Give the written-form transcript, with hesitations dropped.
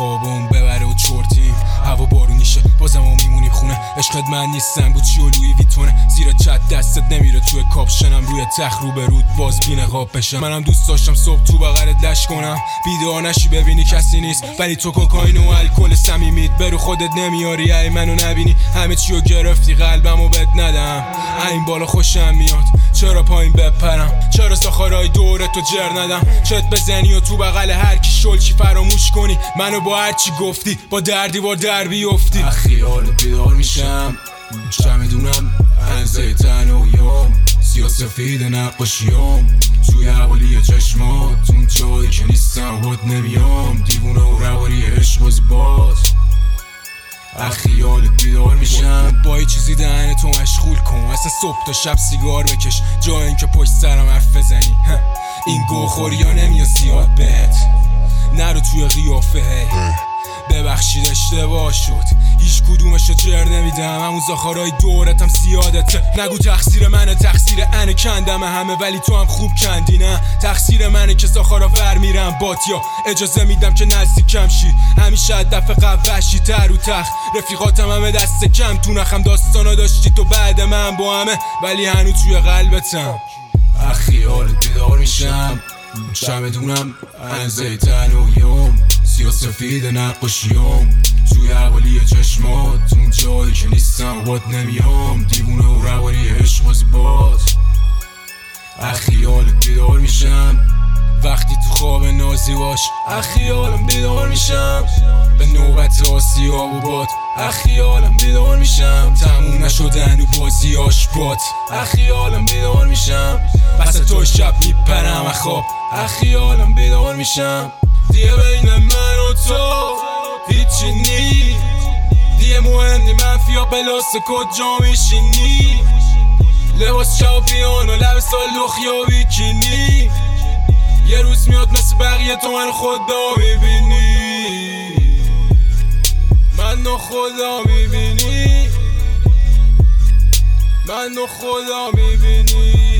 خوابون ببره و چرتیم هوا بارونیشه بازم و میمونیم خونه. عشقت من نیستم بود چی و لوی ویتونه زیر چت دستت نمیره توی کاپشنم روی تخت رو به رود باز بی نقاب بشم. منم دوست داشتم صبح تو بغلت لش کنم بیدار نشی ببینی کسی نیست ولی تو کوکائین و الکل صمیمیت برو خودت نمیاری ای منو نبینی همه چیو گرفتی قلبمو بهت ندم این بالا خوشم میاد چرا پایین بپرم چرا ساخارای دور تو جر ندم چت بزنی و تو بغل هر کی شلچی فراموش کنی منو با هر چی گفتی با دیوار در بیفتی. خیال بیدار میشم چمدونم انزه تنهاییم سیاسفید نقاشیام توی حوالی چشمات اون جایی که نیستم باد نمیام دیوونه و رواری عشق باز خیال بیدار میشم با یه چیزی دهنتو مشغول کن اصلا صبح تا شب سیگار بکش جای این که پشت سرم حرف بزنی این گوخوری ها نمیاد زیاد بهت نرو توی قیافه ببخشید اشتباه شد هیچ کدومشو جر نمیدم همون زاخارای دورتم زیادته نگو تقصیر منه تقصیر انه کندم همه ولی تو هم خوب کندی نه تقصیر منه که زاخارا ور میرم بات یا اجازه میدم که نزدیکم شی همیشه دفعه قوشی تر و تخت رفیقاتم همه دست کم تو نخم داستانا داشتی تو بعد من با همه ولی هنو توی قلبتم خیال بیدار میشم چمدونم انزه تنهاییم سیاسفید نقاشیام توی حوالی چشمات اون جایی که نیستم باد نمیام دیوونه و رواری عشق باز خیال بیدار میشم وقتی تو خواب نازی باش خیالم بیدار میشم به نوبت آسیاب و باد خیالم بیدار میشم تموم نشدن و بازیاش باد خیالم بیدار میشم پس تو شب میپرم خواب خیالم بیدار میشم دیگه بین من و تو هیچی نی دیگه مهم نی منفی ها بلاس کجا میشینی لباس شاپیان و لب سالوخ یا بیکینی یه روز میاد مثل بقیه تو من خدا میبینی من خدا میبینی من خدا میبینی